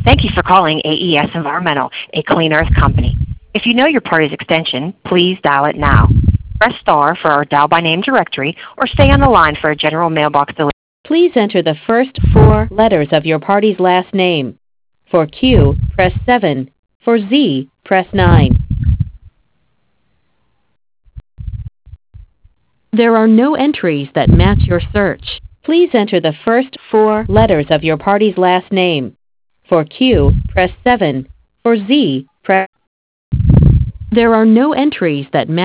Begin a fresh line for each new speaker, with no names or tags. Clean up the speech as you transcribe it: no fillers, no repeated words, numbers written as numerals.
Thank you for calling AES Environmental, a clean earth company. If you know your party's extension, please dial it now. Press star for our dial by name directory or stay on the line for a general mailbox delivery.
Please enter the first 4 letters of your party's last name. For Q, press 7. For Z, press 9. There are no entries that match your search. Please enter the first 4 letters of your party's last name. For Q, press 7. For Z, press... There are no entries that match